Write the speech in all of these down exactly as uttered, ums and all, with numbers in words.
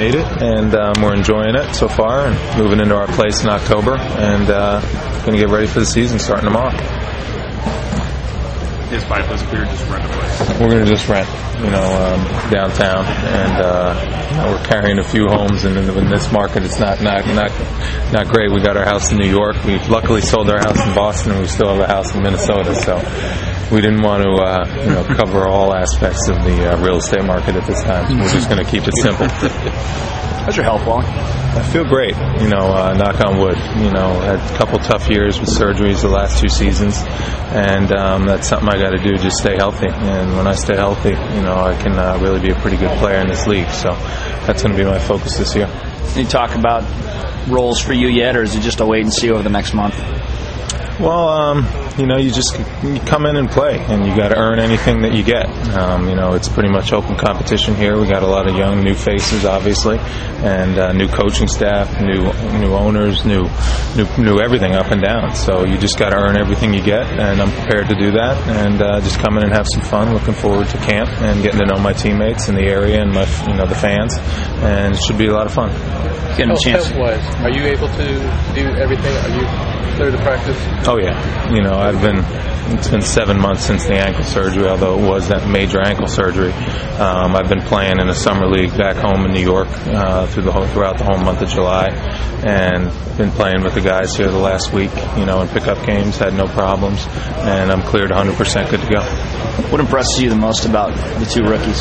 made it, and um, we're enjoying it so far, and moving into our place in October, and uh, going to get ready for the season starting tomorrow. His pipe was clear, just rent a place. We're going to just rent, you know, um, downtown, and uh, you know, we're carrying a few homes, and in, in this market, it's not not not not great. We got our house in New York. We luckily sold our house in Boston, and we still have a house in Minnesota. So we didn't want to, uh, you know, cover all aspects of the uh, real estate market at this time. So we're just going to keep it simple. How's your health, Wally? I feel great, you know, uh, knock on wood. You know, had a couple tough years with surgeries the last two seasons, and um, that's something I got to do, just stay healthy. And when I stay healthy, you know, I can uh, really be a pretty good player in this league. So that's going to be my focus this year. Can you talk about roles for you yet, or is it just a wait and see over the next month? Well, um, you know, you just you come in and play, and you got to earn anything that you get. Um, you know, it's pretty much open competition here. We got a lot of young, new faces, obviously, and uh, new coaching staff, new new owners, new new new everything up and down. So you just got to earn everything you get, and I'm prepared to do that. And uh, just come in and have some fun. Looking forward to camp and getting to know my teammates in the area and my you know the fans, and it should be a lot of fun. Getting a chance. Health-wise, are you able to do everything? Are you clear to practice? Oh yeah, you know I've been. It's been seven months since the ankle surgery, although it was that major ankle surgery. Um, I've been playing in a summer league back home in New York uh, through the whole, throughout the whole month of July, and been playing with the guys here the last week. You know, in pickup games, had no problems, and I'm cleared one hundred percent good to go. What impresses you the most about the two rookies?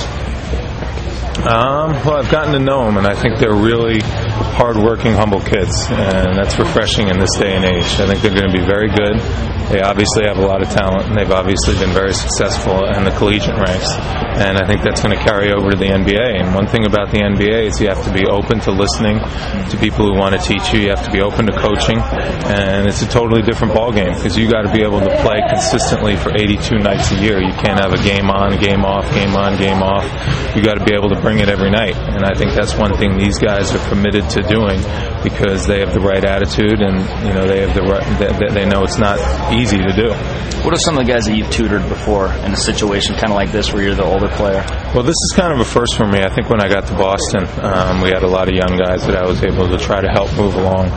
Um, well, I've gotten to know them, and I think they're really hard-working, humble kids, and that's refreshing in this day and age. I think they're going to be very good. They obviously have a lot of talent, and they've obviously been very successful in the collegiate ranks, and I think that's going to carry over to the N B A. And one thing about the N B A is you have to be open to listening to people who want to teach you. You have to be open to coaching, and it's a totally different ballgame because you got to be able to play consistently for eighty-two nights a year. You can't have a game on, game off, game on, game off. You got to be able to bring it every night, and I think that's one thing these guys are committed to doing because they have the right attitude, and you know they have the right, they, they know it's not easy to do. What are some of the guys that you've tutored before in a situation kind of like this where you're the older player? Well, this is kind of a first for me. I think when I got to Boston, um, we had a lot of young guys that I was able to try to help move along.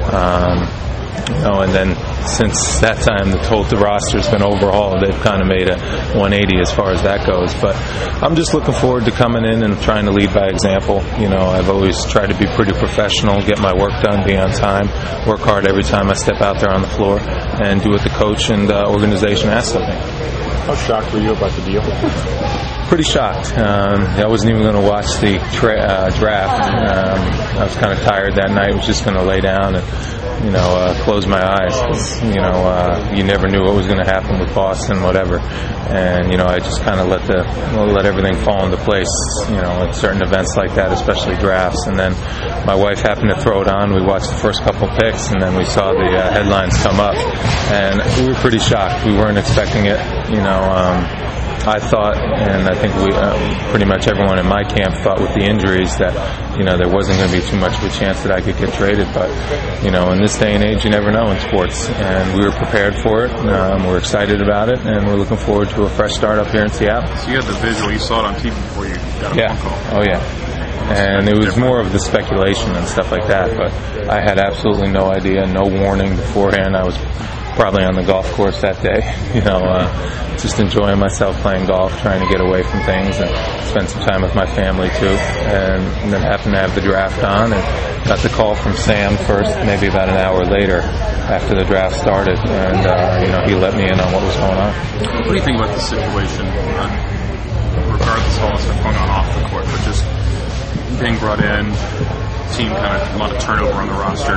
Um, You know, and then since that time, the whole the roster's been overhauled. They've kind of made a one eighty as far as that goes. But I'm just looking forward to coming in and trying to lead by example. You know, I've always tried to be pretty professional, get my work done, be on time, work hard every time I step out there on the floor, and do what the coach and uh, organization asks of me. How shocked were you about the deal? Pretty shocked. Um, I wasn't even going to watch the tra- uh, draft. Um, I was kind of tired that night. I was just going to lay down and, you know, uh, close my eyes. You know, uh, you never knew what was going to happen with Boston, whatever. And, you know, I just kind of let the let everything fall into place, you know, at certain events like that, especially drafts. And then my wife happened to throw it on. We watched the first couple picks, and then we saw the uh, headlines come up. And we were pretty shocked. We weren't expecting it, you know. Um, I thought, and I think we, uh, pretty much everyone in my camp thought with the injuries that, you know, there wasn't going to be too much of a chance that I could get traded. But, you know, in this day and age, you never know in sports. And we were prepared for it. Um, we're excited about it, and we're looking forward to a fresh start up here in Seattle. So you had the visual. You saw it on T V before you got a yeah. phone call. Oh, yeah. And it was more of the speculation and stuff like that. But I had absolutely no idea, no warning beforehand. I was probably on the golf course that day, you know, uh, just enjoying myself playing golf, trying to get away from things and spend some time with my family too. And, and then happened to have the draft on and got the call from Sam first, maybe about an hour later after the draft started. And, uh, you know, he let me in on what was going on. What do you think about the situation, uh, regardless of all that's going on off the court, but just being brought in, team kind of a lot of turnover on the roster,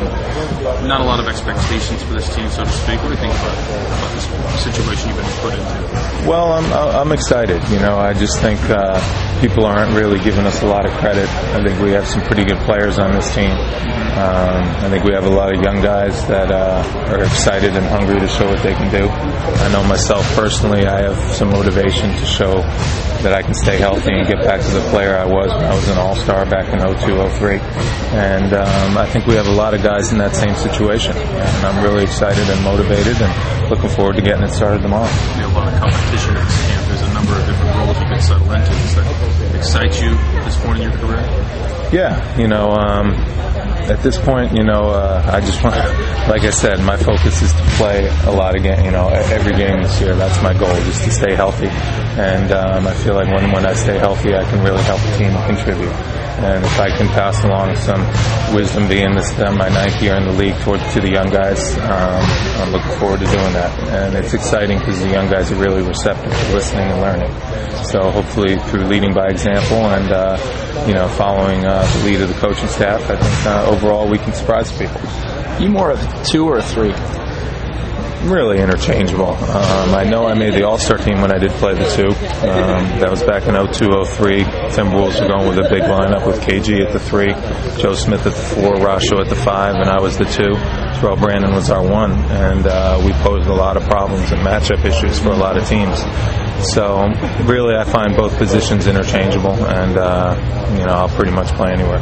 and not a lot of expectations for this team, so to speak. What do you think about, about this situation you've been put into? Well, I'm I'm excited. You know, I just think uh, people aren't really giving us a lot of credit. I think we have some pretty good players on this team. Um, I think we have a lot of young guys that uh, are excited and hungry to show what they can do. I know myself personally, I have some motivation to show that I can stay healthy and get back to the player I was when I was an all-star back in oh two oh three. And um, I think we have a lot of guys in that same situation. And I'm really excited and motivated and looking forward to getting it started tomorrow. You have a lot of competition at this camp. There's a number of different roles you can settle into. Does that excite you at this point in your career? Yeah, you know, um, at this point, you know, uh, I just want, like I said, my focus is to play a lot of game, you know, every game this year. That's my goal, just to stay healthy. And um, I feel like when when I stay healthy, I can really help the team and contribute. And if I can pass along some wisdom, being this uh, my ninth year in the league, toward to the young guys, um, I'm looking forward to doing that. And it's exciting because the young guys are really receptive to listening and learning. So hopefully, through leading by example and uh, you know, following uh, the lead of the coaching staff, I think uh, overall we can surprise people. You more of a two or a three? Really interchangeable. Um, I know I made the All-Star team when I did play the two. Um, that was back in oh two oh three. Timberwolves were going with a big lineup with K G at the three, Joe Smith at the four, Rasho at the five, and I was the two. Terrell Brandon was our one, and uh, we posed a lot of problems and matchup issues for a lot of teams. So really, I find both positions interchangeable, and uh, you know, I'll pretty much play anywhere.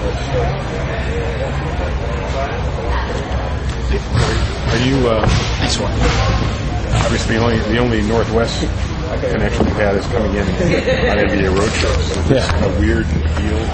Are you, uh, nice one. Obviously, the only, the only Northwest connection you've had is coming in on N B A road trips. So is this Yeah. a weird deal?